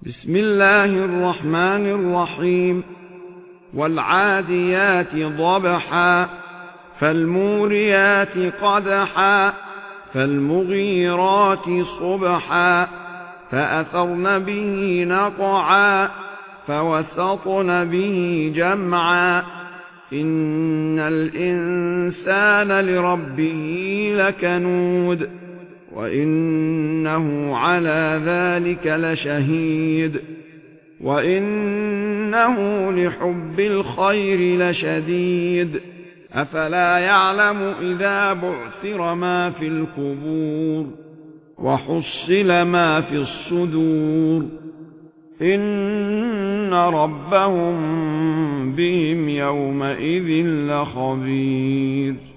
بسم الله الرحمن الرحيم والعاديات ضبحا فالموريات قدحا فالمغيرات صبحا فأثرن به نقعا فوسطن به جمعا إن الإنسان لربه لكنود وإنه على ذلك لشهيد وإنه لحب الخير لشديد أفلا يعلم إذا بعثر ما في القبور وحصل ما في الصدور إن ربهم بهم يومئذ لخبير.